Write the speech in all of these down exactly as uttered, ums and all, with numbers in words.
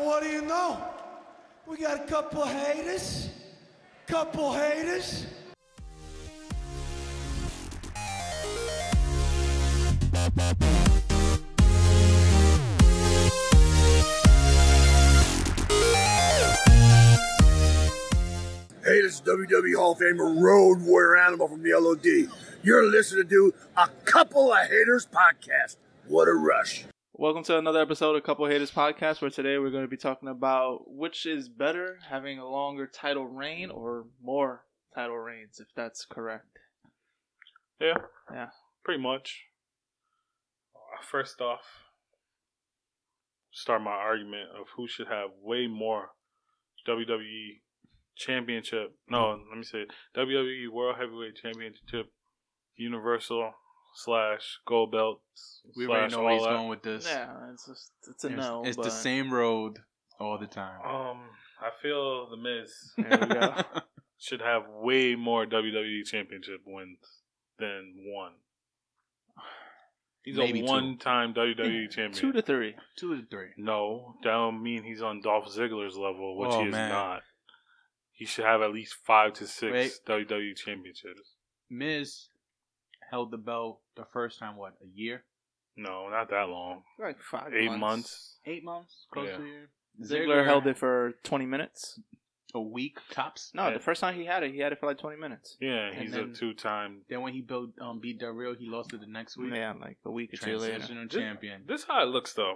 And what do you know? We got a couple haters. Couple haters. Hey, this is W W E Hall of Famer Road Warrior Animal from the L O D. You're listening to a Couple of Haters podcast. What a rush. Welcome to another episode of Couple Haters Podcast, where today we're going to be talking about which is better, having a longer title reign or more title reigns, if that's correct. Yeah. Yeah. Pretty much. Uh, First off, start my argument of who should have way more W W E Championship. No, let me say it. W W E World Heavyweight Championship, Universal slash Gold Belts. We slash already know where he's all that. going with this. Yeah, it's just, it's a It's, no. it's but the same road all the time. Um, I feel The Miz There we go. should have way more W W E Championship wins than one. He's Maybe a two. one-time W W E champion. Two to three. Two to three. No, that don't mean he's on Dolph Ziggler's level, which Oh, he is man. not. He should have at least five to six Wait. W W E championships. Miz held the belt the first time, what, a year? No, not that long. Like five Eight months. months. Eight months? Close Yeah. to a year? Ziggler held it for twenty minutes. a week, tops? No, Yeah. the first time he had it, he had it for like twenty minutes. Yeah, And he's then- a two-time. Then when he built, um, beat Del Rio, he lost it the next week. Yeah, like a week or two later. Transitional This- champion. This is how it looks, though.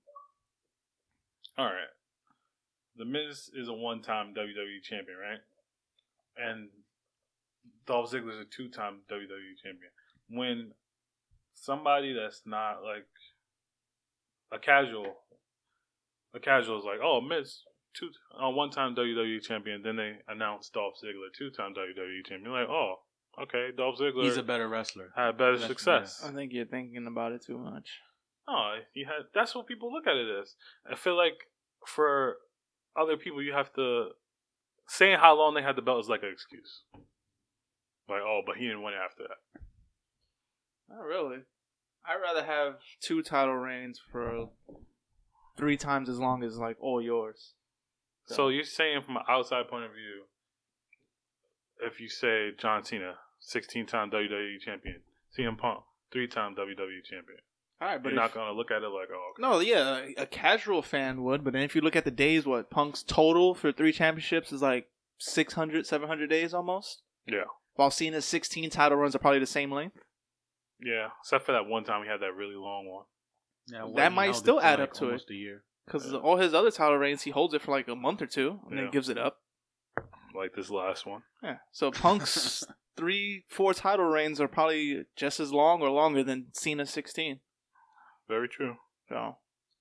All right. The Miz is a one-time W W E champion, right? And Dolph Ziggler is a two-time W W E champion. When somebody that's not like a casual, a casual is like, oh, Miz, two, uh, one-time W W E champion. Then they announce Dolph Ziggler, two-time W W E champion. Like, oh, okay, Dolph Ziggler He's a better wrestler. had better That's- success. I think you're thinking about it too much. No, he had. That's what people look at it as. I feel like for other people, you have to saying how long they had the belt is like an excuse. Like, oh, but he didn't win after that. Not really. I'd rather have two title reigns for three times as long as like all yours. So you're saying from an outside point of view, if you say John Cena, sixteen-time W W E champion, C M Punk, three-time W W E champion, All right, but you're if, not gonna look at it like, oh, okay. no, yeah, a casual fan would. But then if you look at the days, what Punk's total for three championships is like six hundred, seven hundred days almost. Yeah, While Cena's sixteen title runs are probably the same length. yeah. Except for that one time he had that really long one. Yeah, That he might held it still for, add like, up to it. almost a year. Because Yeah. all his other title reigns, he holds it for like a month or two and Yeah. then gives it up. Like this last one. Yeah. So Punk's three, four title reigns are probably just as long or longer than Cena's sixteen. Very true. So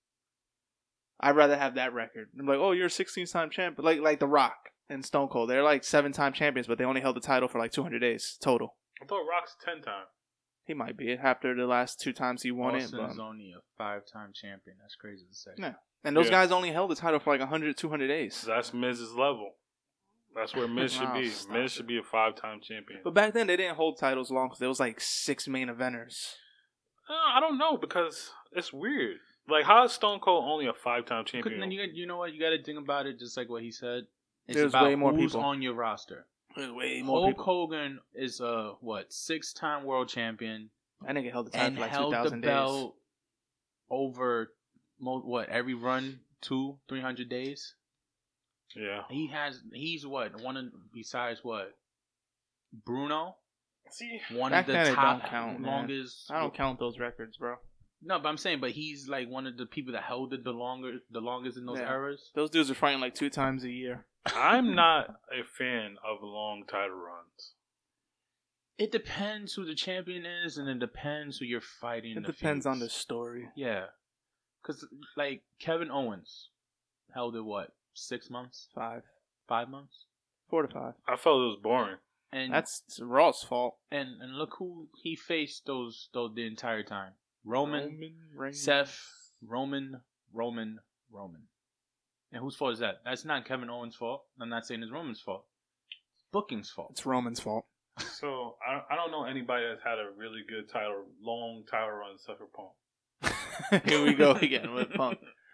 I'd rather have that record. I'm like, oh, you're a sixteen-time champion, like like The Rock and Stone Cold. They're like seven-time champions, but they only held the title for like two hundred days total. I thought Rock's ten-time. He might be after the last two times he won Austin it. is But, only a five-time champion. That's crazy to say. Yeah. and those Yeah. guys only held the title for like one hundred, two hundred days. That's Miz's level. That's where Miz should Oh, be. stop Miz it. should be a five-time champion. But back then, they didn't hold titles long because there was like six main eventers. Uh, I don't know because it's weird. Like, how is Stone Cold only a five-time champion? Couldn't- and you, you know what? You got to think about it just like what he said. It's There's about way more who's people. on your roster. There's way more Hulk people. Hogan is a, what, six-time world champion That nigga held the title and for like two held the thousand days. belt over, mo- what, every run, two, three hundred days? Yeah. He has, he's what, one of, besides what, Bruno? See, One Back of the then it top don't count, man. longest. I don't count those records, bro. No, but I'm saying, but he's like one of the people that held it the longer, the longest in those Yeah. eras. Those dudes are fighting like two times a year. I'm not a fan of long title runs. It depends who the champion is, and it depends who you're fighting. It the depends on the feuds. story. Yeah, because like Kevin Owens held it what six months, Five, five months, four to five. I felt it was boring. and That's Raw's fault. and and look who he faced those those the entire time: Roman, Reigns. Seth, Roman, Roman, Roman. And whose fault is that? That's not Kevin Owens' fault. I'm not saying it's Roman's fault. It's booking's fault. It's Roman's fault. So, I, I don't know anybody that's had a really good title, long title run except for Punk. Here we go again with Punk.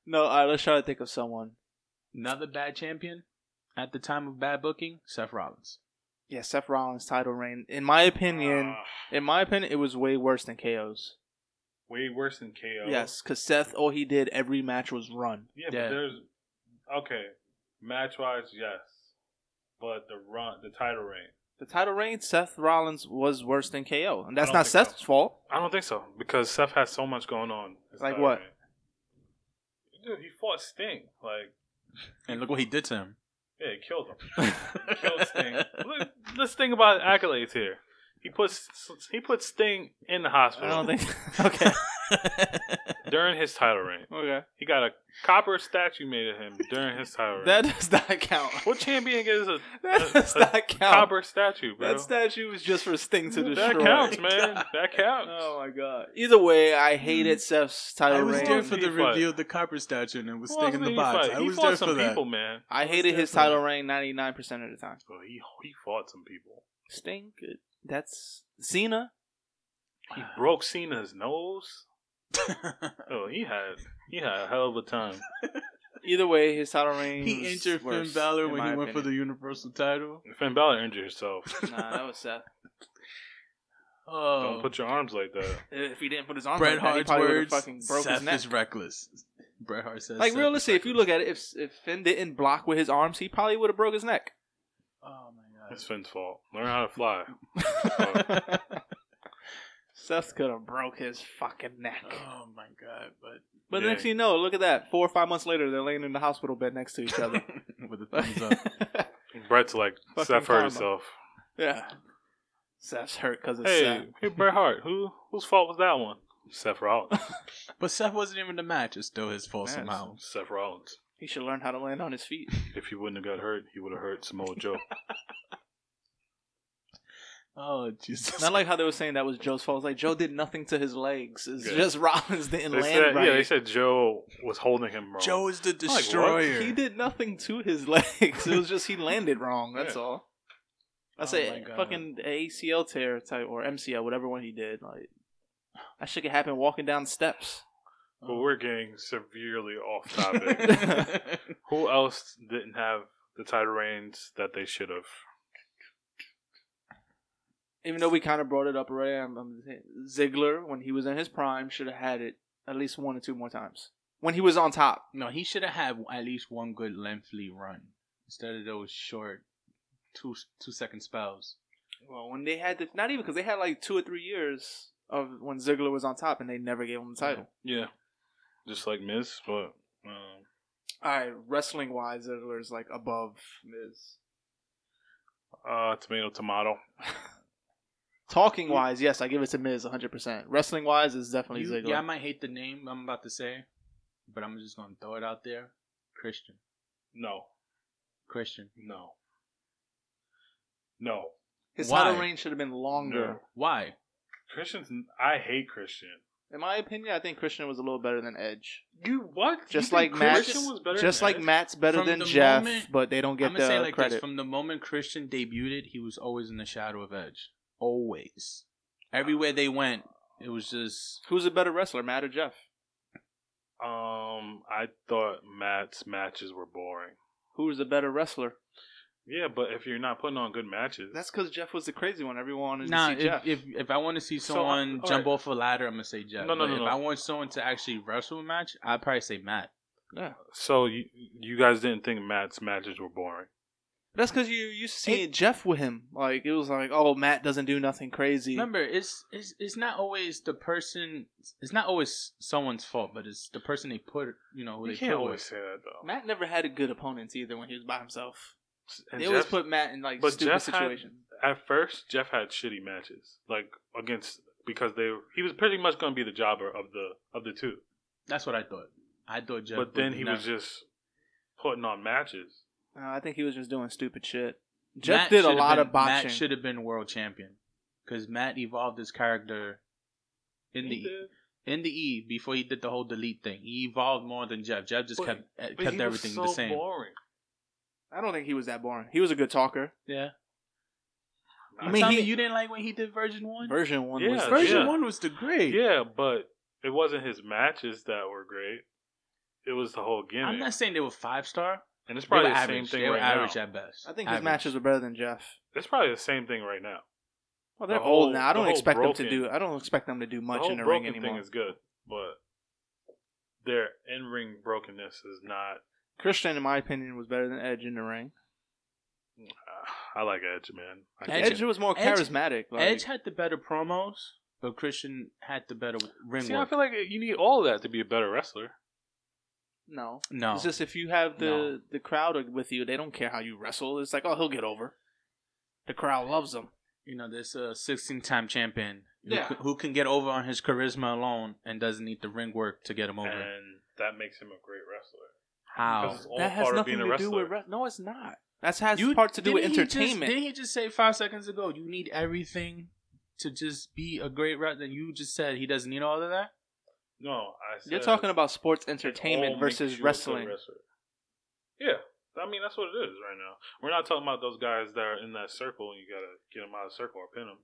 No, all right, let's try to think of someone. Another bad champion at the time of bad booking, Seth Rollins. Yeah, Seth Rollins' title reign. In my opinion, Ah, in my opinion, it was way worse than K O's. way worse than K O. Yes, because Seth, all he did every match was run. Yeah, Yeah. but there's okay. Match wise, yes, but the run, the title reign. The title reign, Seth Rollins was worse than K O, and that's I don't not think Seth's so. fault. I don't think so because Seth has so much going on. His Like title what? reign. Dude, he fought Sting. Like, And look what he did to him. yeah, he killed him. Killed Sting. Look, let's think about accolades here. He puts he put Sting in the I hospital don't think. Okay. during his title reign. Okay. He got a copper statue made of him during his title reign. That does not count. What champion gets a, That a- does a not count. copper statue, bro? That statue was just for Sting to destroy. That counts, man. That counts. Oh my god. Either way, I hated Seth's title I was reign. there for He the fought. reveal of the copper statue and it was Who Sting else in the did he box. fight? I he was fought there some for that. people, man. I was hated there his for that. title reign ninety-nine percent of the time. Well, he he fought some people. Sting, good. That's Cena. He broke Cena's nose. Oh, he had he had a hell of a time. Either way, his title reign. He was injured Finn worse, Balor in when my he went for the opinion. Universal title. Finn Balor injured himself. Nah, that was Seth. Oh, Don't put your arms like that. If he didn't put his arms Bret like that, he Hart's probably would have words. fucking broke Seth his neck. is reckless. Bret Hart says. Like Seth realistically, is if you reckless. look at it, if if Finn didn't block with his arms, he probably would have broke his neck. Oh my god. It's Finn's fault. Learn how to fly. Seth could have broke his fucking neck. Oh my god! But But Yeah. next thing you know, look at that. Four or five months later, they're laying in the hospital bed next to each other. with a thumbs up. Brett's like, Fucking Seth hurt karma. himself. Yeah. Seth's hurt because of Hey, Seth. hey, Bret Hart. Who whose fault was that one? Seth Rollins. But Seth wasn't even the match. It's still his fault Yes. somehow. Seth Rollins. He should learn how to land on his feet. If he wouldn't have got hurt, he would have hurt Samoa Joe. Oh Jesus! Not like how they were saying that was Joe's fault. It's like Joe did nothing to his legs. It's Yeah. just Rollins didn't They land said, right. yeah, they said Joe was holding him wrong. Joe is the what? destroyer. He did nothing to his legs. It was just he landed wrong. That's Yeah. all. I Oh say my God. fucking A C L tear type or M C L, whatever one he did. Like that shit could happen walking down steps. But we're getting severely off topic. Who else didn't have the title reigns that they should have? Even though we kind of brought it up already, I'm, I'm saying Ziggler when he was in his prime should have had it at least one or two more times when he was on top. No, he should have had at least one good lengthy run instead of those short two two second spells. Well, when they had the, not even because they had like two or three years of when Ziggler was on top and they never gave him the title. Yeah. Just like Miz, but um, All right, wrestling wise, Ziggler is like above Miz. uh, tomato, tomato. Talking wise, yes, I give it to Miz one hundred percent. Wrestling wise, is definitely You- Ziggler. yeah, I might hate the name I'm about to say, but I'm just gonna throw it out there. Christian, No, Christian. no, no. His Why? title reign should have been longer. No. Why? Christian's. I hate Christian. In my opinion, I think Christian was a little better than Edge. You what? Just You like think Matt, Christian was better just than like Edge? Matt's better From than the Jeff, moment- but they don't get I'm gonna the say like credit. this: from the moment Christian debuted, he was always in the shadow of Edge. Always. Everywhere they went, it was just. Who's a better wrestler, Matt or Jeff? Um, I thought Matt's matches were boring. Who's a better wrestler? Yeah, but if you're not putting on good matches, That's because Jeff was the crazy one. Everyone wanted Nah, to see if, Jeff. if if I want to see So, someone all jump right. off a ladder, I'm gonna say Jeff. No, no, But no, If no. I want someone to actually wrestle a match, I'd probably say Matt. yeah. so you you guys didn't think Matt's matches were boring. That's because you used to seeing Jeff with him. Like it was like, oh, Matt doesn't do nothing crazy. Remember, it's it's it's not always the person. It's not always someone's fault, but it's the person they put. You know, who You they can't put always with. say that though. Matt never had a good opponents either when he was by himself. And They always Jeff- put Matt in like but stupid Jeff had- situations. At first, Jeff had shitty matches, like against because they he was pretty much going to be the jobber of the of the two. That's what I thought. I thought Jeff. but then would he never- was just putting on matches. Uh, I think he was just doing stupid shit. Jeff Matt did a should've lot been- of botching. Matt should have been world champion because Matt evolved his character in He the did. in the E before he did the whole delete thing. He evolved more than Jeff. Jeff just But- kept uh, But kept he everything was so the same. boring. I don't think he was that boring. He was a good talker. Yeah. I I mean, mean, he- you didn't like when he did version one. Version one was Yeah, the version shit. one was the great. Yeah, but it wasn't his matches that were great. it was the whole gimmick. I'm not saying they were five star. and it's They probably were the average. same thing They were right average now. at best. I think his Average. matches are better than Jeff. It's probably the same thing right now. Well, they're The whole- old now. I the don't whole expect them to broken- do. I don't expect them to do much the whole in the ring broken anymore. thing is good, but their in-ring brokenness is not. Christian, in my opinion, was better than Edge in the ring. I like Edge, man. I Edge- Edge, was more Edge- charismatic. Like, Edge had the better promos, but Christian had the better ring See, work. I feel like you need all of that to be a better wrestler. no, no, it's just if you have the No. the crowd with you, they don't care how you wrestle. It's like, oh, he'll get over. The crowd loves him. you know, this uh, sixteen-time champion who, Yeah. c- who can get over on his charisma alone and doesn't need the ring work to get him over. And that makes him a great wrestler. How? Because it's all That has part of nothing being a to do wrestler. with wrestling. No, it's not. That has You- part to do with didn't he just- entertainment. didn't he just say five seconds ago, you need everything to just be a great wrestler? You just said he doesn't need all of that? No, I said You're talking about sports it all entertainment makes versus you a good wrestling. wrestler. Yeah, I mean that's what it is right now. We're not talking about those guys that are in that circle and you gotta get them out of the circle or pin them.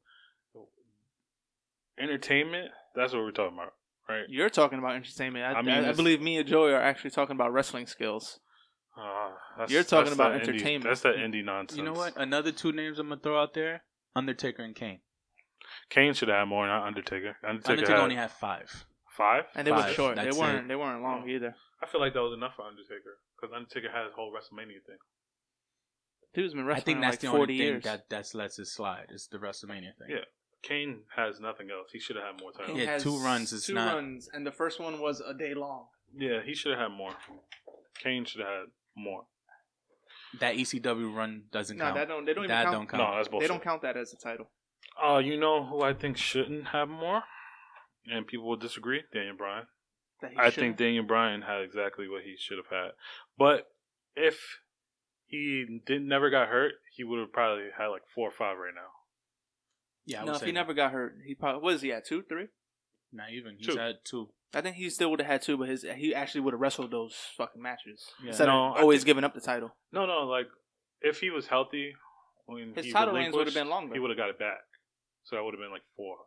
Entertainment, that's what we're talking about, right? You're talking about entertainment. I, I I, mean, I it's- believe me and Joey are actually talking about wrestling skills. Uh, that's, You're talking that's about that indie- entertainment. That's that indie nonsense. You know what? Another two names I'm going to throw out there, Undertaker and Kane. Kane should have had more, not Undertaker. Undertaker, Undertaker had only had five. five. And they were Five, short. They that's weren't. it. They weren't long either. I feel like that was enough for Undertaker because Undertaker had his whole WrestleMania thing. Dude's been I wrestling think that's like the forty only thing years. that that's lets it slide. It's the WrestleMania thing. Yeah, Kane has nothing else. He should have had more time. Kane Yeah, has two runs is two not- runs, and the first one was a day long. Yeah, he should have had more. Kane should have had more. That E C W run doesn't No, count. that don't. They don't even That count. don't count. No, that's They bullshit. don't count that as a title. Uh, you know who I think shouldn't have more, and people will disagree. Daniel Bryan. That he I shouldn't- think Daniel Bryan had exactly what he should have had. But if he didn't never got hurt, he would have probably had like four or five right now. Yeah, I no, would if say he that. never got hurt, he probably what is he at two, three? Not even. He's Two. had two. I think he still would have had two, but his he actually would have wrestled those fucking matches Yeah. instead No, of I always think- giving up the title. No, no, like if he was healthy when His he title reigns would have relinquished, been longer. He would have got it back. So that would have been like four.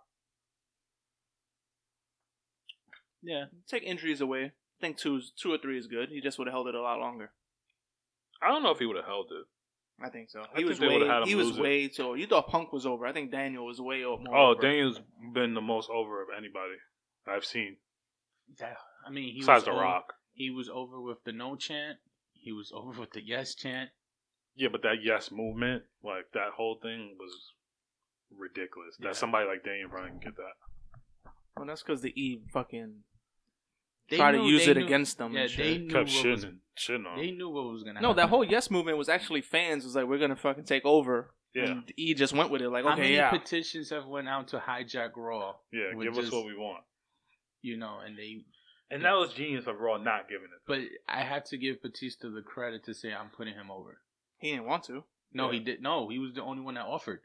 Yeah. Take injuries away. I think two, two or three is good. He just would have held it a lot longer. I don't know if he would have held it. I think so. I He think was they way. would've had him He was lose it. way too. You thought Punk was over. I think Daniel was way o- more. Oh, over. Daniel's been the most over of anybody I've seen. That, I mean, he Besides was The over, Rock. He was over with the no chant. He was over with the yes chant. Yeah, but that yes movement, like that whole thing was ridiculous. Yeah. That somebody like Daniel Bryan can get that. Well, that's because the E fucking They try to knew- use they it knew- against them. Yeah, and they shit. knew Kept what was, shitting, shitting on they him. knew what was gonna No, happen. that whole yes movement was actually fans was like, we're gonna fucking take over. Yeah. And E just went with it. Like, How okay, many yeah. petitions have went out to hijack Raw? Yeah, with give just- us what we want. You know, and they. And that was genius of Raw not giving it. But I have to give Batista the credit to say I'm putting him over. He didn't want to. No, Yeah. he did. No, he was the only one that offered.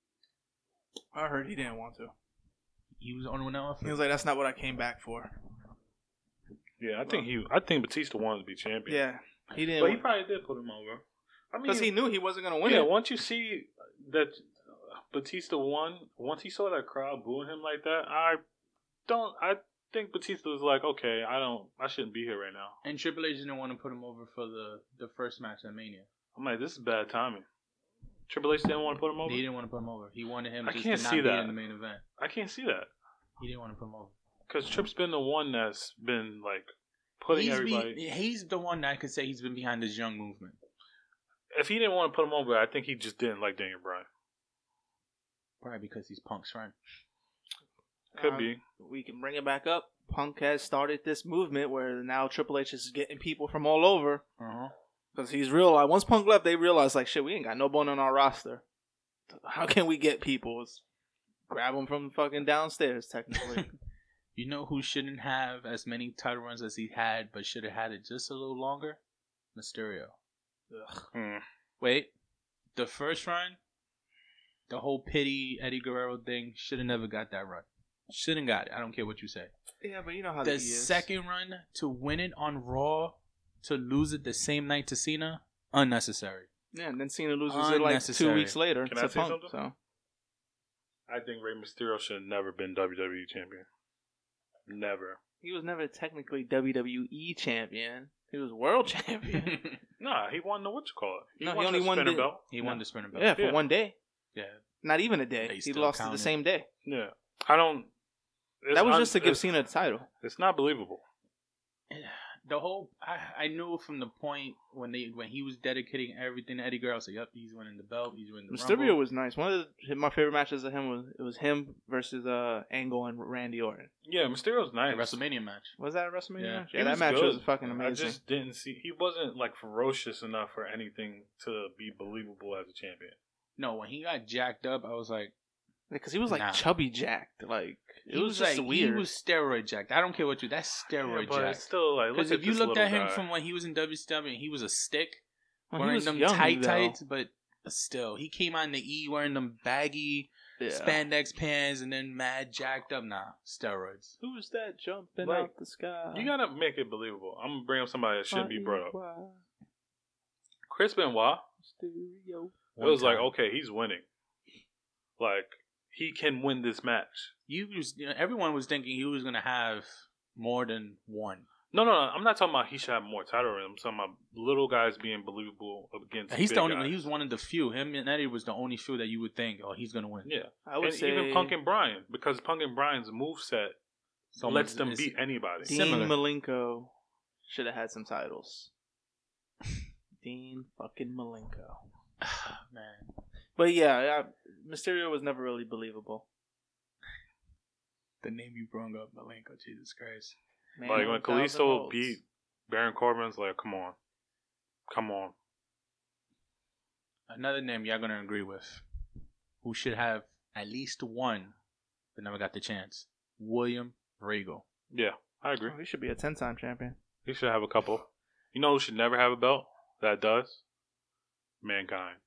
I heard he didn't want to. He was the only one that offered. He was like, that's not what I came back for. Yeah, I think he. I think Batista wanted to be champion. Yeah, he but he didn't. probably did put him over. I mean, Because he knew he wasn't gonna win yeah. it. Once you see that uh, Batista won, once he saw that crowd booing him like that, I don't. I think Batista was like, okay, I don't. I shouldn't be here right now. And Triple H didn't want to put him over for the, the first match at Mania. I'm like, this is bad timing. Triple H didn't want to put him over. He didn't want to put him over. He wanted him I just can't to not see be that. in the main event. I can't see that He didn't want to put him over. because Tripp's been the one that's been like putting he's everybody. Be, he's the one that I could say he's been behind this young movement. If he didn't want to put him over, I think he just didn't like Daniel Bryan. Probably because he's Punk's friend. Could Uh, be. We can bring it back up. Punk has started this movement where now Triple H is getting people from all over. Uh-huh. Because he's realized, once Punk left, they realized, like, shit, we ain't got no bone on our roster. How can we get people? It's grab them from fucking downstairs, technically. You know who shouldn't have as many title runs as he had, but should have had it just a little longer? Mysterio. Ugh. Hmm. Wait, the first run, the whole pity Eddie Guerrero thing, should have never got that run. Shouldn't got it. I don't care what you say. Yeah, but you know how The he is. second run to win it on Raw, to lose it the same night to Cena, unnecessary. Yeah, and then Cena loses it like two Unnecessary. weeks later Can to I say Punk. something? So. I think Rey Mysterio should have never been W W E champion. Never. He was never technically W W E champion. He was world champion. Nah, he won the what you call it. He No, he won only the won spinner the- belt. He No. won the spinner belt. yeah, for Yeah. one day. Yeah. Not even a day. They He still lost it counted. the same day. Yeah, I don't. it's That was un- just to give it's, Cena the title. It's not believable. The whole I, I knew from the point when they when he was dedicating everything to Eddie Guerrero, I said, "Yep, he's winning the belt. He's winning the Mysterio Rumble." was nice. One of the, my favorite matches of him was it was him versus uh Angle and Randy Orton. Yeah, Mysterio's the nice. WrestleMania match. Was that a WrestleMania Yeah. match? He Yeah, that was match good. was fucking amazing. I just didn't see. He wasn't like ferocious enough for anything to be believable as a champion. No, when he got jacked up, I was like, Because he was like Nah. chubby jacked. Like it he was, was, just like weird. he was steroid jacked. I don't care what you. That's Yeah, steroid but it's jacked. still like look Because at if you this looked little at him guy. from when he was in W C W, he was a stick Well, he wearing was them young, tight though. tights, but still, he came on the E wearing them baggy Yeah. spandex pants and then mad jacked up. Nah, steroids. Who's that jumping Like, out the sky? You gotta make it believable. I'm gonna bring up somebody that shouldn't be brought up. Why? Chris Benoit. Stereo. It was One like, time. okay, he's winning. Like he can win this match. You, was, you know, everyone was thinking he was gonna have more than one. No, no, no. I'm not talking about he should have more title reigns. I'm talking about little guys being believable against. He's big the only. guys. He was one of the few. Him and Eddie was the only few that you would think, oh, he's gonna win. Yeah, I would and say even Punk and Bryan, because Punk and Bryan's moveset So lets much- them it's- beat anybody. Dean similar. Malenko should have had some titles. Dean fucking Malenko. Man, But yeah, yeah, Mysterio was never really believable. the name you brought up, Malenko. Jesus Christ. Man, Like when thousand Kalisto volts. beat Baron Corbin's, like, come on, come on. Another name y'all gonna agree with, who should have at least one, but never got the chance. William Regal. Yeah, I agree. Oh, he should be a ten-time champion. He should have a couple. You know who should never have a belt? That does? Mankind.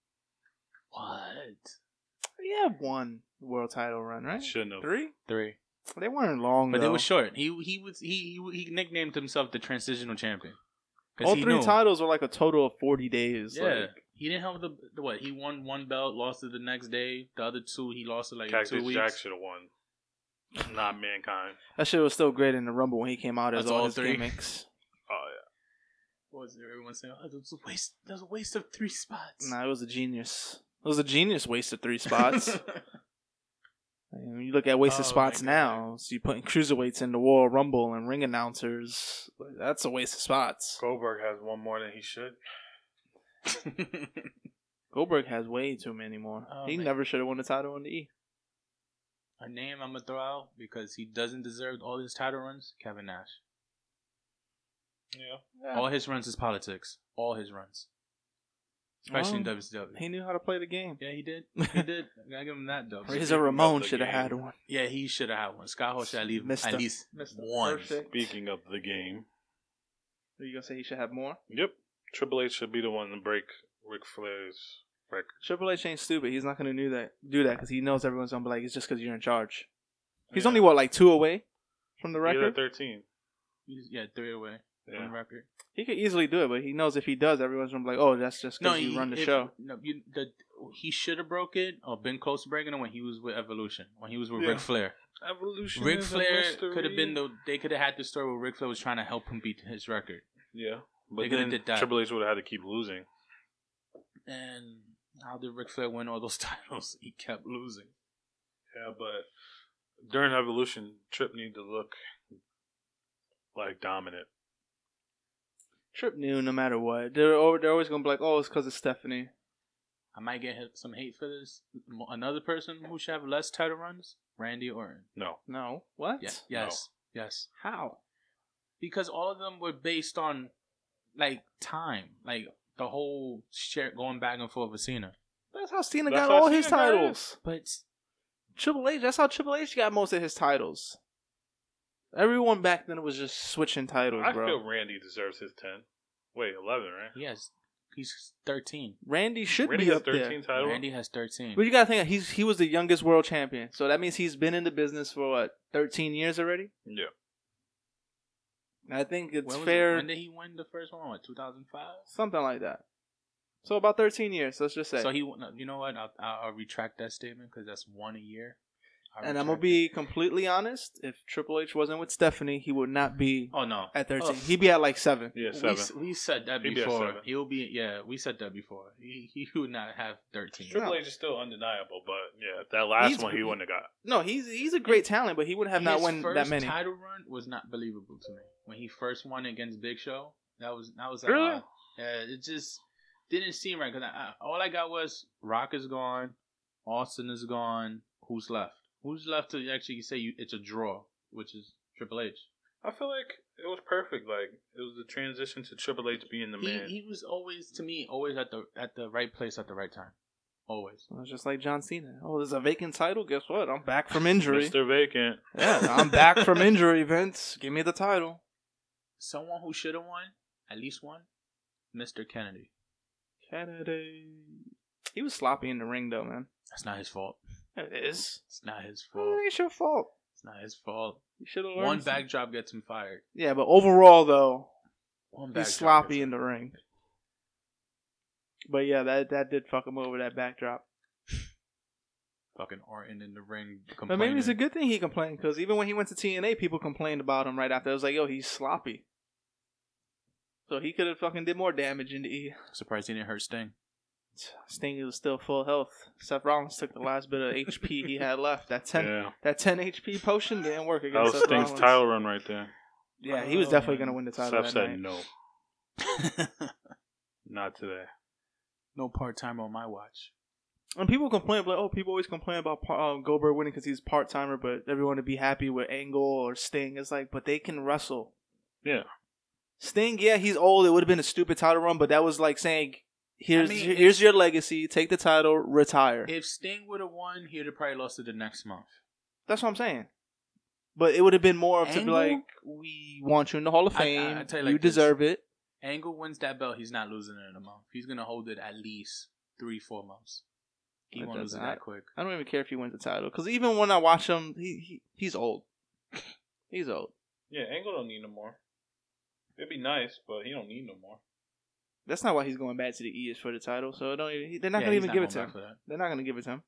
What? He had one world title run, right? Shouldn't have. Three? Three. They weren't long, But though. they were short. He he was he he, he nicknamed himself the transitional champion. 'Cause All he three knew. titles were like a total of forty days. Yeah. Like, He didn't have the, the what? He won one belt, lost it the next day. The other two, he lost it like in Cactus two weeks. Jack should have won. Not Mankind. that shit was still great in the Rumble when he came out as That's all all his three? gimmicks. Oh, yeah. What was there? Everyone saying, "Oh, that was a waste. That was a waste of three spots." Nah, it was a genius. It was a genius waste of three spots. Like, when you look at wasted Oh, spots my God. now, so you putting cruiserweights in the Royal Rumble and ring announcers. Like, that's a waste of spots. Goldberg has one more than he should. Goldberg has way too many more. Oh, he man. never should have won the title on the E. A name I'm gonna throw out because he doesn't deserve all his title runs. Kevin Nash. Yeah. All his runs is politics. All his runs, especially in Well, W C W. He knew how to play the game. Yeah, he did. He did. I gotta give him that though. Razor Speaking Ramon of the should have had game. one. Yeah, he should have had one. Scott Hall should have leave Mister at least Mister one. Perfect. Speaking of the game, Are you gonna say he should have more? yep, Triple H should be the one to break Ric Flair's record. Triple H ain't stupid. He's not gonna do that. Do that because he knows everyone's gonna be like, it's just because you're in charge. He's Yeah. only what, like two away from the He's at record. thirteen. He's- Yeah, three away Yeah. from record. He could easily do it, but he knows if he does, everyone's gonna be like, oh, that's just because you he- run the if- show. No, you, the, he should have broke it or been close to breaking it when he was with Evolution, when he was with Yeah. Ric Flair. Evolution. Ric is a Flair mystery. could have been the. They could have had the story where Ric Flair was trying to help him beat his record, Yeah, but They coulda then did that. Triple H would have had to keep losing. and how did Ric Flair win all those titles? He kept losing. Yeah, but during Evolution, Trip needed to look like dominant. Trip knew no matter what. They're al- they're always gonna be like, oh, it's because of Stephanie. I might get hit- some hate for this. Mo- Another person who should have less title runs, Randy Orton. No. No, what? Yeah, yes, yes. How? Because all of them were based on like time, like the whole share going back and forth with Cena. That's how Cena That's got how all his Cena got titles. But Triple H. That's how Triple H got most of his titles. Everyone back then was just switching titles, I bro. feel Randy deserves his ten. Wait, eleven, right? he has, he's thirteen. Randy should Randy be has up thirteen there. titles. Randy has thirteen. But you gotta think he's he was the youngest world champion, so that means he's been in the business for what thirteen years already. Yeah. I think it's when was fair, It, when did he win the first one? What, two thousand five? something like that. So about thirteen years. Let's just say. So he, no, you know what? I'll, I'll, I'll retract that statement because that's one a year. I And I'm gonna retract be completely honest. If Triple H wasn't with Stephanie, he would not be it. Oh no, at thirteen. Oh, He'd be at like seven. Yeah, we, seven. s- we said that He'd be at before. seven. He'll be yeah. We said that before. He he would not have thirteen. Triple No. H is still undeniable, but yeah, that last He's- one he wouldn't have got. No, he's he's a great talent, but he would have not His won first that many. title run was not believable to me when he first won against Big Show. That was that was like, Really? uh, yeah, it just didn't seem right because I, I, all I got was Rock is gone, Austin is gone. Who's left? Who's left to actually say you, it's a draw, which is Triple H. I feel like it was perfect. Like it was the transition to Triple H being the He man. he was always to me always at the at the right place at the right time, always. It was just like John Cena. Oh, there's a vacant title. Guess what? I'm back from injury. Mister Vacant. Yeah, I'm back from injury, Vince. Give me the title. Someone who should have won, at least one, Mister Kennedy. Kennedy. He was sloppy in the ring, though, man. That's not his fault. It is. It's not his Well, fault. it ain't your fault. It's not his fault. You should have learned. One some- backdrop gets him fired. Yeah, but overall, though, One backdrop he's sloppy gets in the ring. But yeah, that that did fuck him over, that backdrop. fucking Orton in the ring. But maybe it's a complaining. good thing he complained, because even when he went to T N A, people complained about him right after. It was like, yo, he's sloppy. So he could have fucking did more damage in the E. Surprised he didn't hurt Sting. Sting was still full health. Seth Rollins took the last bit of H P he had left. That ten, Yeah, that ten H P potion didn't work that against was Seth Sting's Rollins. title run right there. Yeah, he was Oh, definitely man. gonna win the title. Seth that said night. no, not today. No part time on my watch. And people complain, like, oh, people always complain about um, Goldberg winning because he's part timer, but everyone would be happy with Angle or Sting. It's like, but they can wrestle. Yeah, Sting, yeah, he's old. It would have been a stupid title run, but that was like saying, here's I mean, here's your legacy. Take the title, retire. If Sting would have won, he'd have probably lost it the next month. That's what I'm saying. But it would have been more of to be Angle? like, we want you in the Hall of I- I- Fame. I tell you you like this. deserve it. Angle wins that belt, he's not losing it in a month. He's gonna hold it at least three, four months. He That won't lose it doesn't- that quick. I don't even care if he wins the title, because even when I watch him, he, he he's old. He's old. yeah. Angle don't need no more. It'd be nice, but he don't need no more. That's not why he's going back to the E is for the title. So don't even, he- they're not Yeah, gonna he's even give it going to back him. for that. They're not gonna give it to him.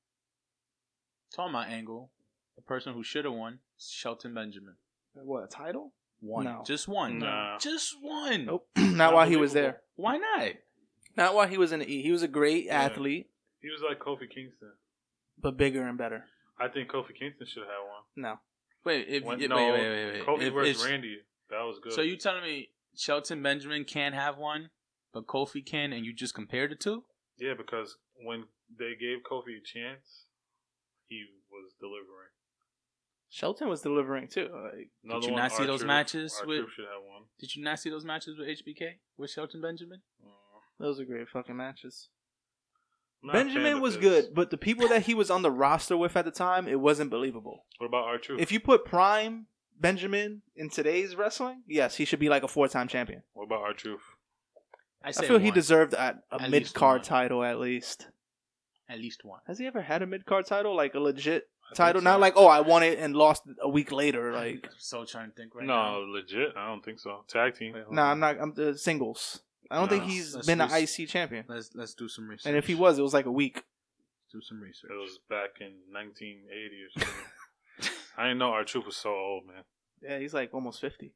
Talking about Angle, the person who should have won, Shelton Benjamin. What, a title? One. No. Just one. Nah. Just one. Nope. not while he was there. Unbelievable. Why not? Not while he was in the E. He was a great Yeah. athlete, He was like Kofi Kingston. but bigger and better. I think Kofi Kingston should have one. No. Wait, if When, wait, no, wait, wait, wait, wait. Kofi If versus it's- Randy. That was good. So you telling me Shelton Benjamin can't have one, but Kofi can, and you just compared the two? Yeah, because when they gave Kofi a chance, he was delivering. Shelton was delivering too. Like, Another you one, not see those R-Truth. matches R-Truth with- should have one. Did you not see those matches with H B K with Shelton Benjamin? Uh, those are great fucking matches. I'm not a fan Benjamin of was his. good, but the people that he was on the roster with at the time, it wasn't believable. What about R-Truth? If you put Prime Benjamin in today's wrestling, yes, he should be like a four-time champion. What about R-Truth? I, I say feel he one. deserved a, a At least mid-card one. title at least. At least one. Has he ever had a mid-card title, like a legit I title? think Not so. like, oh, I won it and lost a week later. Like, I'm so trying to think right no, now. legit. I don't think so. Tag team. Wait, hold nah, on. I'm not. I'm the singles. I don't No. think he's Let's been an do- I C champion. Let's let's do some research. And if he was, it was like a week. do some research. It was back in nineteen eighty or something. I didn't know R-Truth was so old, man. Yeah, he's like almost fifty.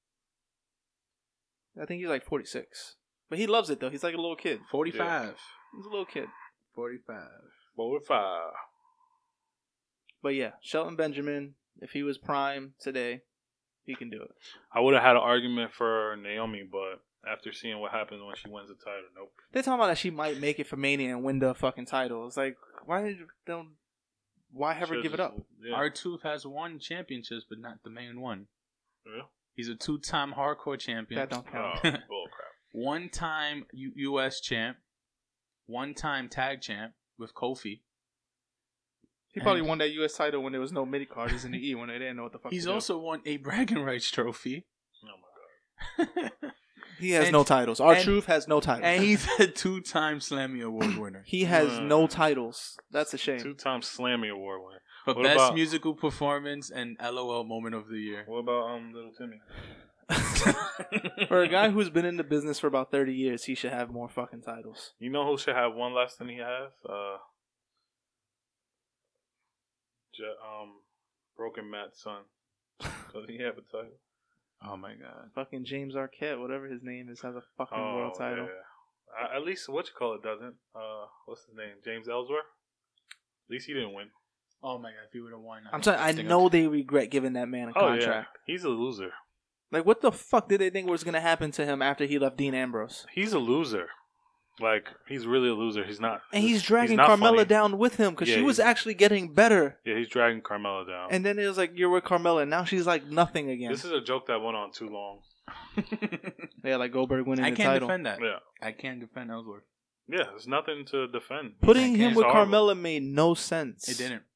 I think he's like forty-six. But he loves it though. He's like a little kid. Forty-five. He's a little kid. Forty-five. Four or five. But yeah, Shelton Benjamin, if he was prime today, he can do it. I would have had an argument for Naomi, but after seeing what happens when she wins the title, nope. They're talking about that she might make it for Mania and win the fucking title. It's like, why did you don't? Why have her Should've give it just- up? Yeah. R-Truth has won championships, but not the main one. Yeah. He's a two-time hardcore champion. That don't count. Oh, bullcrap. One-time U- U.S. champ. One-time tag champ with Kofi. He probably And- won that U S title when there was no midi carders in the E when they didn't know what the fuck. He's to do. also won a bragging rights trophy. Oh, my God. he has and- no titles. Our and- Truth has no titles. And he's a two-time Slammy Award winner. he has Uh, no titles. That's a shame. Two-time Slammy Award winner. For What best about- musical performance and LOL moment of the year. What about um Little Timmy? For a guy who's been in the business for about thirty years, he should have more fucking titles. You know who should have one less than he has? Uh, Je- um, Broken Matt's son. Doesn't he have a title? Oh my god. Fucking James Arquette, whatever his name is, has a fucking Oh, world title. yeah. Uh, at least what you call it doesn't. Uh, what's his name? James Ellsworth. At least he didn't win. Oh my god, if he would have won. I'm telling. I know they regret giving that man a Oh contract. yeah, he's a loser. Like, what the fuck did they think was gonna happen to him after he left Dean Ambrose? He's a loser. Like, he's really a loser. He's not. And he's dragging not Carmella funny. down with him because Yeah, she was he's- actually getting better. Yeah, he's dragging Carmella down. And then it was like, you're with Carmella, and now she's like nothing again. This is a joke that went on too long. Yeah, like Goldberg winning I the can't title. defend that. Yeah. I can't defend Ellsworth. Yeah, there's nothing to defend. Putting I him can't. with It's horrible. Carmella made no sense. It didn't.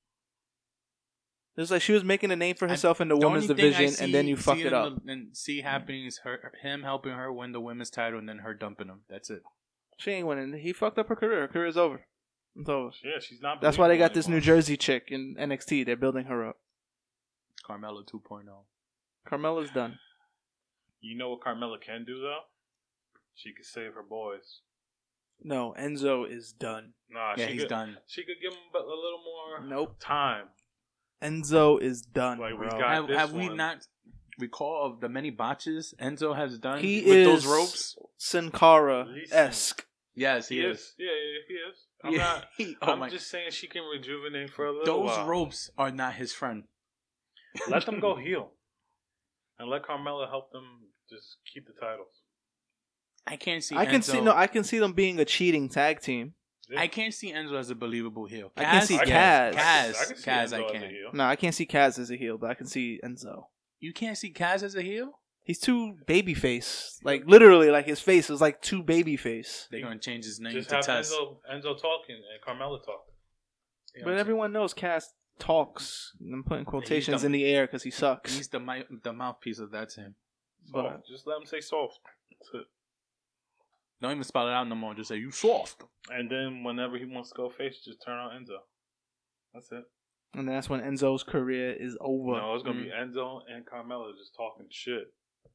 It was like she was making a name for herself in the, The women's only thing I division, and then see- you fuck see it in up. the- and see happening is her, him helping her win the women's title, and then her dumping him. That's it. She ain't winning. He fucked up her career. Her career's over. It's over. Yeah, she's not. That's why they got believable this New anymore. Jersey chick in N X T. They're building her up. Carmella two point oh. Carmella's done. You know what Carmella can do though? She could save her boys. No, Enzo is done. Nah, Yeah, she he's could, done. She could give him a little more Nope. time. Enzo is done, Like, we bro. got- Have, this have we one- not recall of the many botches Enzo has done He with is those ropes? Sin Cara-esque. Yes, He, he, is. is. Yeah, yeah, he is. I'm Yeah, not. he- oh I'm my- just saying she can rejuvenate for a little Those while. ropes are not his friend. Let them go heel, and let Carmella help them just keep the titles. I can't see. I can Enzo, see no. I can see them being a cheating tag team. I can't see Enzo as a believable heel. I can see Kaz- Kaz. Kaz, I can see Kaz, Enzo I as a can. heel. No, I can't see Kaz as a heel, but I can see Enzo. You can't see Kaz as a heel. He's too baby face. Like literally, like his face is like too baby face. They're gonna change his name Just to have Tess. Enzo, Enzo talking and Carmella talking. You know But what I'm everyone knows Kaz talks. I'm putting quotations the- in the air because he sucks. He's the mi- the mouthpiece of that team. saying? but- Soft. Just let him say soft. That's it. Don't even spell it out no more. Just say you soft. And then whenever he wants to go face, just turn on Enzo. That's it. And that's when Enzo's career is over. No, it's gonna Mm. be Enzo and Carmella just talking shit.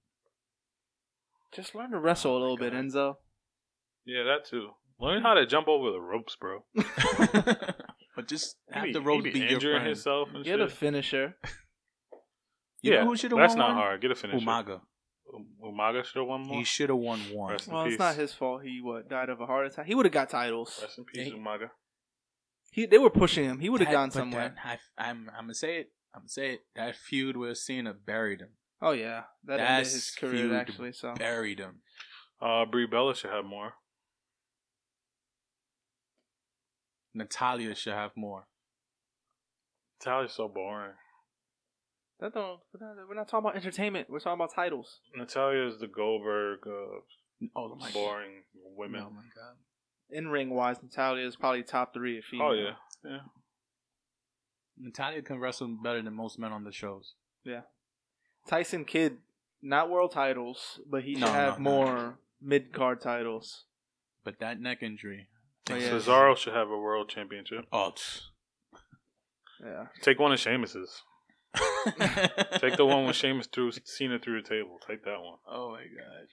Just learn to wrestle Oh a little my bit, God. Enzo. Yeah, that too. Learn how to jump over the ropes, bro. But just He have be- the ropes he be be your injuring friend. himself and Get shit. a finisher. You yeah, know who should have that's won not one? hard. Get a finisher. Umaga. Um, Umaga should have won more. He should have won one. Rest in Well, it's peace. not his fault. He what died of a heart attack. He would have got titles. Rest in peace, He- Umaga. He they were pushing him. He would have That- gone but somewhere. that- I, I'm I'm gonna say it. I'm gonna say it. That feud with Cena buried him. Oh yeah, that ended That's his career feud actually. So Buried him. Uh, Brie Bella should have more. Natalia should have more. Natalia's so boring. that don't. We're not, we're not talking about entertainment. We're talking about titles. Natalia is the Goldberg of Oh my boring women. Oh my god. In ring wise, Natalia is probably top three. If female. Oh yeah, yeah. Natalia can wrestle better than most men on the shows. yeah. Tyson Kidd, not world titles, but he should No, have no, no. more mid card titles. But that neck injury. Oh, yeah. Cesaro should have a world championship. Oh. tch. Yeah. Take one of Sheamus's. Take the one with Sheamus threw Cena through the table. Take that one. Oh my god.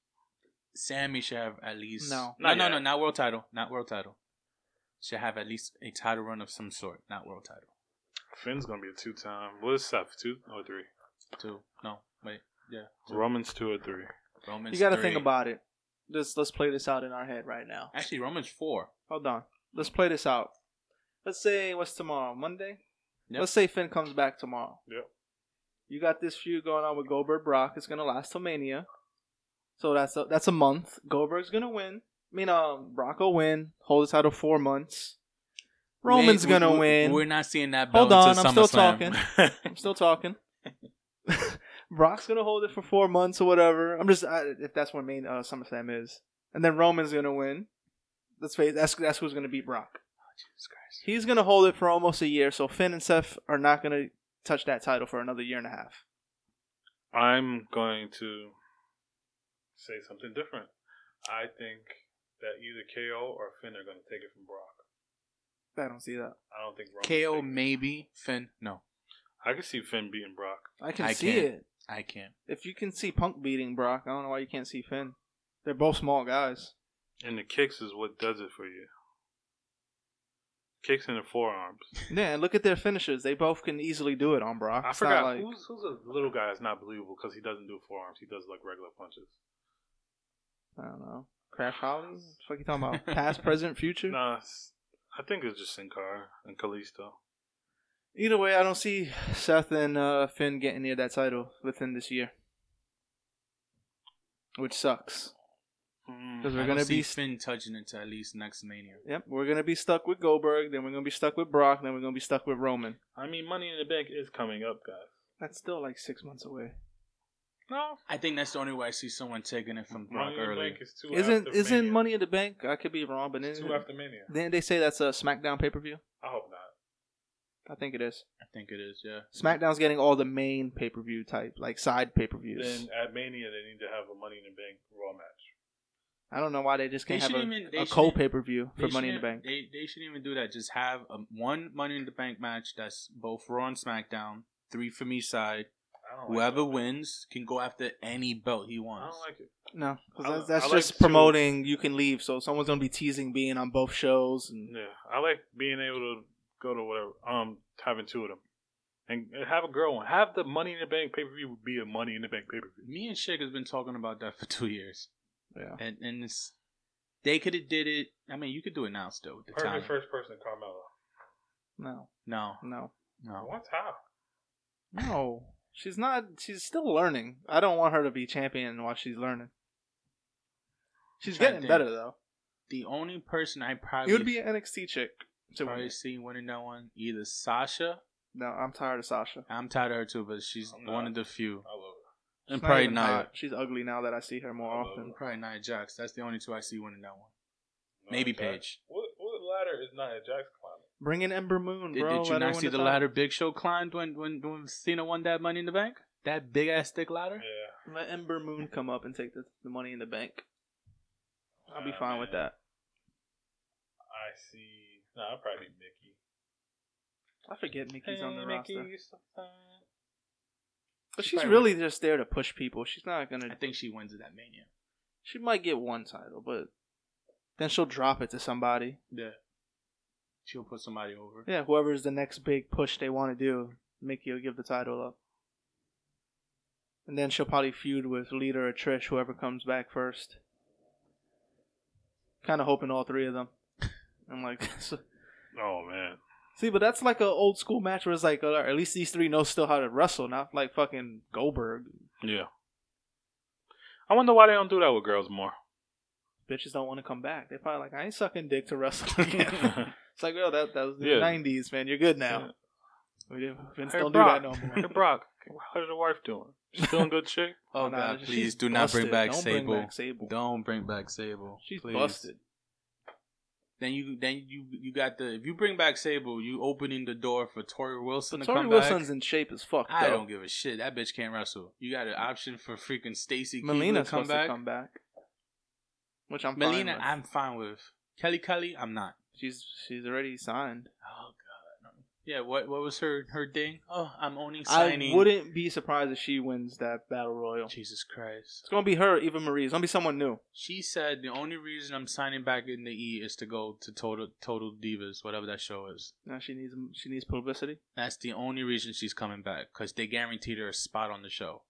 Sammy should have at least No. no, Not no, yet. no, not world title, not world title. Should have at least a title run of some sort, not world title. Finn's gonna be a two-time. What is Seth? Two or three? Two, no, wait, yeah. Two. Roman's two or three. Romans. You got to three. think about it. Let's let's play this out in our head right now. Actually, Romans four. Hold on. Let's play this out. Let's say what's tomorrow? Monday? Yep. Let's say Finn comes back tomorrow. Yep. You got this feud going on with Goldberg Brock. It's gonna last till Mania. So that's a, that's a month. Goldberg's gonna win. I mean, um, Brock will win. Hold the title four months. Roman's Wait, gonna we- we- win. We're not seeing that belt Hold on, until I'm still SummerSlam. talking. I'm still talking. Brock's gonna hold it for four months or whatever. I'm just I, if that's what main uh, SummerSlam is, and then Roman's gonna win. Let's face it, that's that's who's gonna beat Brock. Jesus Christ. He's gonna hold it for almost a year. So Finn and Seth are not gonna touch that title for another year and a half. I'm going to say something different. I think that either K O or Finn are going to take it from Brock. I don't see that. I don't think Roman's K O taking it. maybe, Finn no, I can see Finn beating Brock. I can I see can't. it. I can't. If you can see Punk beating Brock, I don't know why you can't see Finn. They're both small guys. And the kicks is what does it for you. kicks and the forearms. Yeah, and look at their finishers. They both can easily do it on Brock. I It's forgot not like, who's who's a little guy that's not believable because he doesn't do forearms. He does like regular punches. I don't know. Crash Holly? What the fuck you talking about? Past, present, future? Nah, it's- I think it's just Sin Cara and Kalisto. Either way, I don't see Seth and uh, Finn getting near that title within this year. Which sucks. Mm. Because I we're don't going to see be... Finn touching it to at least next Mania. Yep, we're going to be stuck with Goldberg, then we're going to be stuck with Brock, then we're going to be stuck with Roman. I mean, Money in the Bank is coming up, guys. That's still like six months away. No, I think that's the only way I see someone taking it from Brock Money in the early. Bank is two Isn't after isn't Mania. Money in the Bank? I could be wrong, but It's then two after Mania. didn't they say that's a SmackDown pay-per-view? I hope not. I think it is. I think it is, yeah. SmackDown's getting all the main pay-per-view type, like side pay-per-views. Then at Mania, they need to have a Money in the Bank Raw match. I don't know why they just can't They have a, shouldn't even- they a shouldn't- co-pay-per-view for They Money in the shouldn't- Bank. They they shouldn't even do that. Just have a, one Money in the Bank match that's both Raw and SmackDown, three from each side. I don't Whoever like that. wins can go after any belt he I wants. don't like it. No, 'cause I- that's, that's I like just to- promoting you can leave. So someone's gonna be teasing being on both shows, and Yeah, I like being able to go to whatever. Um, having two of them, and have a girl one. Have the Money in the Bank pay per view be a Money in the Bank pay per view. Me and Shake has been talking about that for two years, yeah. and and it's they could have did it. I mean, you could do it now still with the Perfect time. first person, Carmella. No, No, no, no. What? How? no. She's not. She's still learning. I don't want her to be champion while she's learning. She's Trying to getting think. better though. The only person I It probably would be an N X T chick to win probably it. see winning that one either Sasha. No, I'm tired of Sasha. I'm tired of her too, but she's I'm one not. of the few. I love She's And not probably even Nia. hot. She's ugly now that I see her more I love often. Probably Nia Jax. That's the only two I see winning that one. it. Maybe Jax. Paige. What what ladder is Nia Jax climbing? Bring in Ember Moon, Did, bro. did you Let her not win see the title. ladder Big Show climbed when, when when Cena won that Money in the Bank? That big ass thick ladder. Yeah. Let Ember Moon come up and take the, the money in the bank. I'll be Ah, fine with man. that. I see. No, I'll probably be Mickey. I forget Mickey's on the Hey, roster. Mickey, so fine. But She she's probably really just there to push people. She's not gonna. I think she wins at that Mania. She might get one title, but then she'll drop it to somebody. Yeah. She'll put somebody over. Yeah, whoever's the next big push they want to do, Mickey will give the title up. And then she'll probably feud with Lita or Trish, whoever comes back first. Kind of hoping all three of them. I'm like, Oh man. see, but that's like an old school match where it's like, uh, at least these three know still how to wrestle, not like fucking Goldberg. Yeah. I wonder why they don't do that with girls more. Bitches don't want to come back. They're probably like, I ain't sucking dick to wrestle again. It's like, well, that, that was the Yeah. nineties, man. You're good now. We didn't, Vince Hey, don't Brock. do that no Hey more. Brock, how's your wife doing? She still in good shape? Oh, Nah, God, she's please do not bring busted. back Don't Sable. bring back Sable. Don't bring back Sable. She's please. busted. Then you then you you got the if you bring back Sable, you opening the door for Tori Wilson But to Tori come Wilson's back. in shape as fuck, I though. don't give a shit. That bitch can't wrestle. You got an option for freaking Stacy Keibler Melina's to come supposed back. to come back. Which I'm Melina, fine with. I'm fine with. Kelly Kelly, I'm not. She's she's already signed. Oh God. Yeah. What what was her her thing? Oh, I'm only I signing. wouldn't be surprised if she wins that battle royal. Jesus Christ. It's gonna be her, Eva Marie. It's gonna be someone new. She said the only reason I'm signing back in the E is to go to Total Total Divas, whatever that show is. Now she needs she needs publicity. That's the only reason she's coming back because they guaranteed her a spot on the show.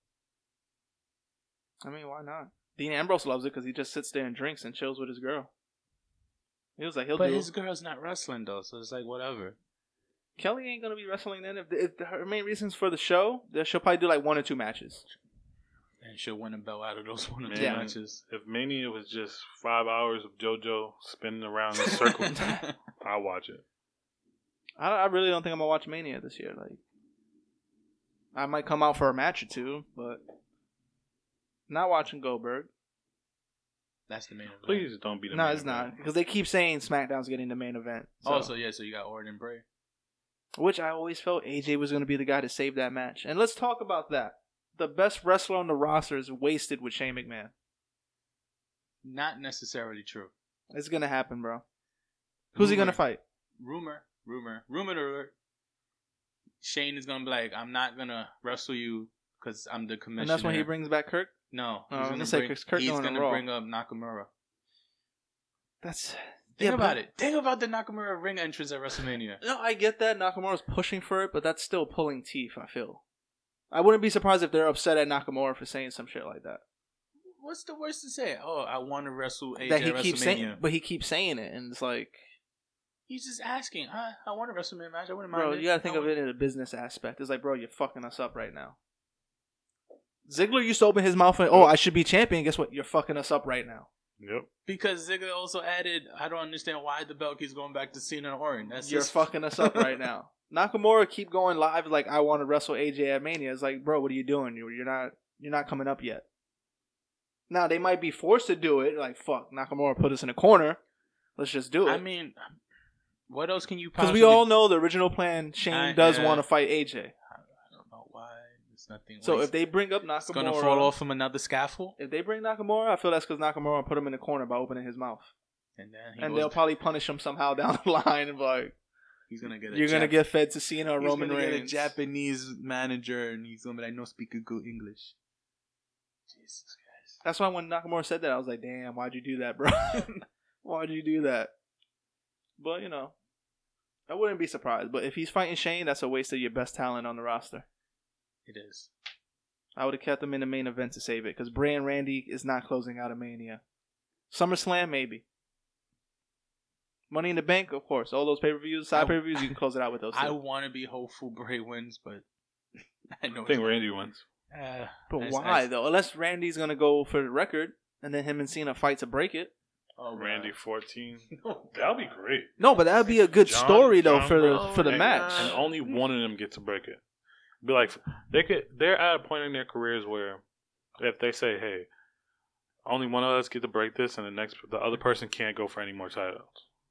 I mean, why not? Dean Ambrose loves it because he just sits there and drinks and chills with his girl. He was like, he'll But do. his girl's not wrestling though, so it's like whatever. Kelly ain't gonna be wrestling then. If, if her main reasons for the show, then she'll probably do like one or two matches. And she'll win a belt out of those one or two Yeah. matches. If Mania was just five hours of JoJo spinning around in a circle, I'll watch it. I, I really don't think I'm gonna watch Mania this year. Like, I might come out for a match or two, but not watching Goldberg. That's the main event. Please don't be the No, main it's event. not because they keep saying SmackDown's getting the main event. So. Also, yeah, so you got Orton and Bray. Which I always felt A J was going to be the guy to save that match. And let's talk about that. The best wrestler on the roster is wasted with Shane McMahon. Not necessarily true. It's going to happen, bro. Who's he going to fight? Rumor, rumor, rumor alert. Shane is gonna be like, I'm not gonna wrestle you because I'm the commissioner. And that's when he brings back Kirk? No, Oh, he's I'm gonna gonna say bring, Kirk he's going to gonna Raw. bring up Nakamura. That's Think Yeah, about but- it. Think about the Nakamura ring entrance at WrestleMania. No, I get that Nakamura's pushing for it, but that's still pulling teeth, I feel. I wouldn't be surprised if they're upset at Nakamura for saying some shit like that. What's the worst to say? Oh, I want to wrestle A J that he at keeps WrestleMania. saying, but he keeps saying it, and it's like, He's just asking. I, I want a WrestleMania match. I wouldn't bro, mind. you gotta think I of would- it in a business aspect. It's like, bro, you're fucking us up right now. Ziggler used to open his mouth and, oh, I should be champion. Guess what? You're fucking us up right now. Yep. Because Ziggler also added, I don't understand why the belt keeps going back to Cena and Orton. That's You're just fucking us up right now. Nakamura keep going live like, I want to wrestle A J at Mania. It's like, bro, what are you doing? You're you're not you're not coming up yet. Now they might be forced to do it. Like, fuck, Nakamura put us in a corner. Let's just do it. I mean, what else can you because possibly... we all know the original plan. Shane I- does yeah. want to fight A J. I don't know why. There's nothing... So like, if they bring up It's Nakamura, going to fall off from another scaffold? if they bring Nakamura, I feel that's because Nakamura put him in the corner by opening his mouth, And then he and goes, they'll probably punish him somehow down the line and be like, he's going to get a "You're gonna Jap- get fed to Cena or he's Roman gonna get Reigns." a Japanese manager, and he's going to be like, no speak a good English. Jesus Christ. That's why when Nakamura said that, I was like, "Damn, why'd you do that, bro? Why'd you do that?" But you know, I wouldn't be surprised. But if he's fighting Shane, that's a waste of your best talent on the roster. It is. I would have kept him in the main event to save it because Bray and Randy is not closing out a Mania. SummerSlam, maybe. Money in the Bank, of course. All those pay per views, side I- pay per views, you can close it out with those. I Two. want to be hopeful Bray wins, but I know I think it's- Randy wins. Uh, But that's- why that's- though? Unless Randy's gonna go for the record, and then him and Cena fight to break it. Oh, God. Randy fourteen. That'll be great. No, but that would be a good John- story though John for the Bro, for the and- match. And only one of them get to break it. Be like they could. They're at a point in their careers where if they say, "Hey, only one of us get to break this," and the next, the other person can't go for any more titles.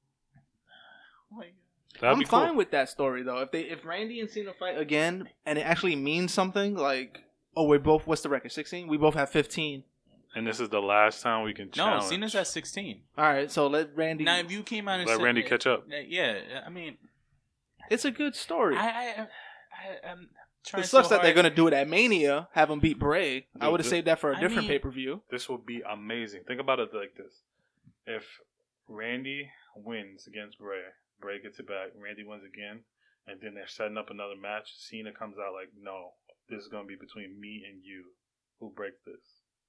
Oh my God. That'd I'm be cool. fine with that story though. If they if Randy and Cena fight again and it actually means something, like oh we're both what's the record sixteen? We both have fifteen. And this is the last time we can No, challenge. Cena's at sixteen. All right, so let Randy. Now, if you came out and Let said, Randy catch up. uh, yeah, I mean, It's a good story. I, I, I, I'm trying it sucks so that they're hard. gonna do it at Mania, have him beat Bray. I Dude, would have this- saved that for a I different mean- pay per view. This will be amazing. Think about it like this: if Randy wins against Bray, Bray gets it back. Randy wins again, and then they're setting up another match. Cena comes out like, "No, this is gonna be between me and you. Who breaks this?"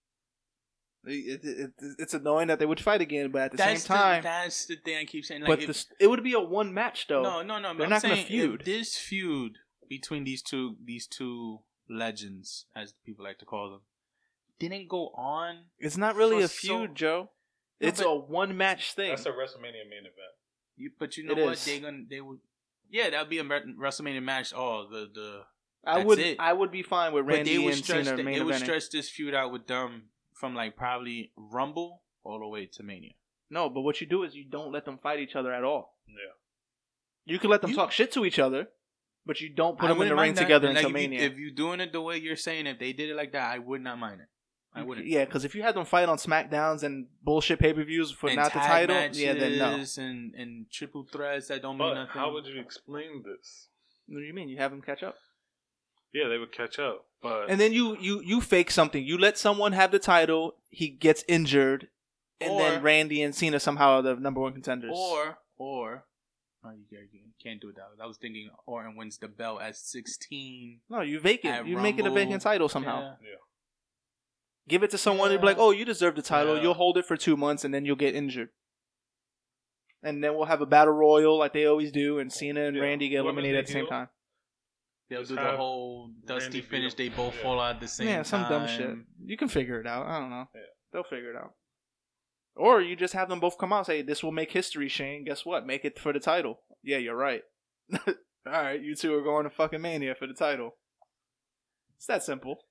It, it, it, it's annoying that they would fight again, but at the That's same time, the, that's the thing I keep saying. Like, but if, this, it would be a one match though. no, no, no. They're I'm not gonna saying feud. If this feud between these two, these two legends, as people like to call them, didn't go on. It's not really For a so- feud, Joe. No, It's but- a one match thing. That's a WrestleMania main event. You, but you know It what? is. They gonna they would. Yeah, that'd be a Mer- WrestleMania match. Oh, the the. I That's would it. I would be fine with But Randy they would and stretch. Cena The, main they would eventing. stretch this feud out with them from like probably Rumble all the way to Mania. No, but what you do is you don't let them fight each other at all. Yeah. You can let them You- talk shit to each other, but you don't put I them in wouldn't the ring mind that. together And, until like, if Mania. You, if you're doing it the way you're saying, if they did it like that, I would not mind it. I wouldn't. Yeah, because if you had them fight on SmackDowns and bullshit pay per views for And not the tag title, yeah, then no. matches And, and triple threats that don't mean But nothing. how would you explain this? What do you mean? You have them catch up, Yeah, they would catch up, but and then you you you fake something. You let someone have the title, he gets injured, and Or- then Randy and Cena somehow are the number one contenders. Or or oh, you, you can't do that. I was thinking Orton wins the belt at sixteen. no, you vacant. At You make it a Rumble, vacant title somehow. Yeah. yeah. Give it to someone and be Yeah. like, "Oh, you deserve the title. Yeah. You'll hold it for two months, and then you'll get injured." And then we'll have a battle royal like they always do, and Cena and Yeah. Randy get Whoever's eliminated the at the same heel. time. They'll Just do the have whole Dusty Randy beat finish. him. They both Yeah. fall out at the same time. Yeah, some dumb shit. You can figure it out. I don't know. Yeah. They'll figure it out. Or you just have them both come out and say, "This will make history, Shane. Guess what? Make it for the title." Yeah, you're right. All right, you two are going to fucking Mania for the title. It's that simple.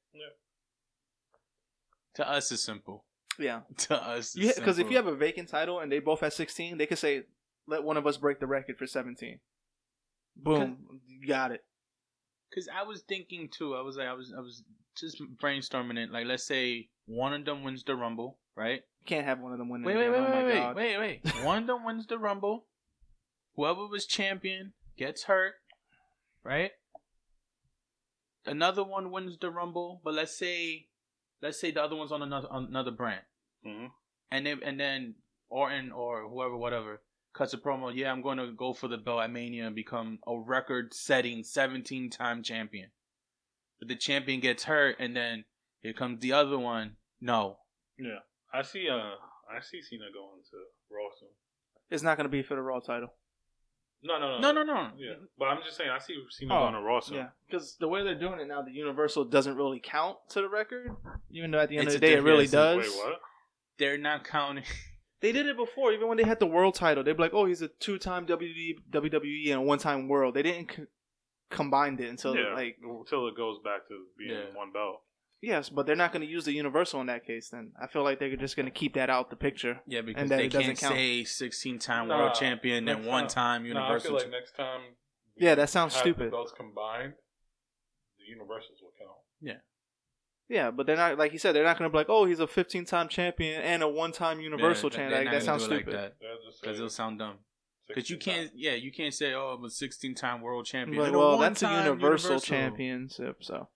To us, it's simple. Yeah. To us, Because if you have a vacant title and they both have sixteen, they could say, "Let one of us break the record for seventeen." Boom, you got it. Because I was thinking too. I was like, I was, I was just brainstorming it. Like, let's say one of them wins the Rumble, right? You can't have one of them win. Wait, wait, wait, oh my wait, wait, God. wait, wait. One of them wins the Rumble. Whoever was champion gets hurt, right? Another one wins the Rumble, but let's say, let's say the other one's on another on another brand, Mhm. and then and then Orton or whoever, whatever, cuts a promo. Yeah, I'm going to go for the belt at Mania and become a record-setting seventeen-time champion. But the champion gets hurt, and then here comes the other one. No. Yeah, I see. Uh, I see Cena going to Raw soon. It's not going to be for the Raw title. No, no, No, no, no, no. Yeah, but I'm just saying, I see Cena Oh, going to Raw soon. Yeah, because the way they're doing it now, the Universal doesn't really count to the record, even though at the end It's of the a day it diff- really yes, it's- does. Wait, what? They're not counting. They did it before, even when they had the world title. They'd be like, "Oh, he's a two-time W W E and a one-time world." They didn't co- combine it until yeah, like until it goes back to being Yeah. one belt. yes, but they're not going to use the Universal in that case. Then I feel like they're just going to keep that out the picture. Yeah, because And that they it doesn't can't count. say sixteen-time Nah, world champion next and one-time Nah, I Universal. feel like next time. we Yeah, that sounds have stupid. The belts combined, the Universals will count. Yeah, but they're not like you said. They're not going to be like, "Oh, he's a fifteen-time champion and a one-time Universal Yeah, champion." they're Like, not that gonna sounds do it like stupid. that. They'll just Because say it'll sound dumb. Because you sixteen can't, yeah, you can't say, "Oh, I'm a sixteen-time world champion." Like, And a well, that's a one-time Universal, Championship. So,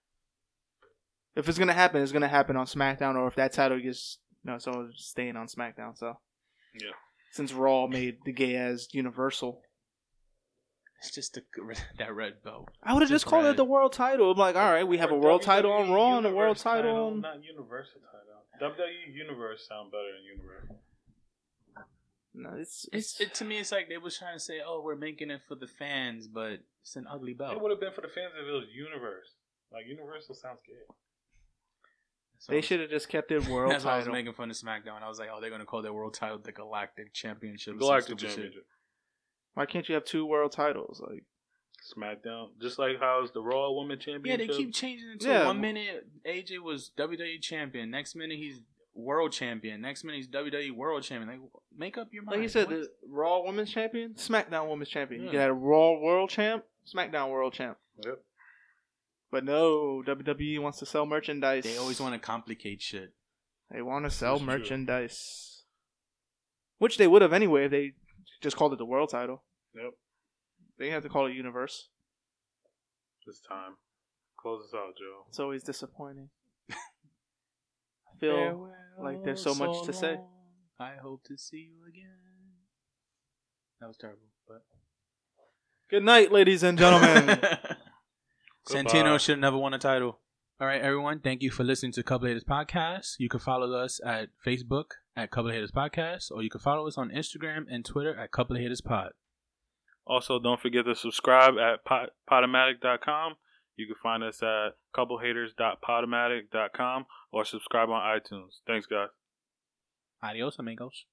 if it's gonna happen, it's gonna happen on SmackDown, or if that title gets no, so it's staying on SmackDown. So, Yeah. since Raw made the gay as Universal, It's just the, that red belt. I would have just, Just called red. it the World Title. I'm like, all right, we have a Or World W W E Title on Raw and a World Universe Title on. Not Universal title. W W E Universe sound better than Universe. No, it's It's it to me. It's like they was trying to say, "Oh, we're making it for the fans," but it's an ugly belt. It would have been for the fans if it was Universe. Like Universal sounds good. So they should have just kept it World That's why I was Title. making fun of SmackDown. I was like, "Oh, they're gonna call their world title the Galactic Championship." or some Galactic stupid shit. Championship. Why can't you have two world titles? Like, SmackDown, just like how it's the Raw Women Yeah, Championship. they keep changing it. To Yeah. One minute A J was W W E champion. Next minute he's world champion. Next minute he's W W E world champion. Like, make up your mind. like you said, What? the Raw Women's Champion, SmackDown Women's Champion. You Yeah. can have Raw World Champ, SmackDown World Champ. Yep. But no, W W E wants to sell merchandise. They always want to complicate shit. They want to sell That's true. merchandise, which they would have anyway if they just called it the world title. Yep. They have to call it Universe. This time. Close us out, Joe. It's always disappointing. I feel Farewell, like there's so much to say. long. I hope to see you again. That was terrible, but Good night, ladies and gentlemen. Santino should have never won a title. All right, everyone. Thank you for listening to Couple Haters Podcast. You can follow us at Facebook at Couple Haters Podcast, or you can follow us on Instagram and Twitter at Couple Haters Pod. Also, don't forget to subscribe at pod- podomatic dot com. You can find us at couple haters dot podomatic dot com or subscribe on iTunes. Thanks, guys. Adios, amigos.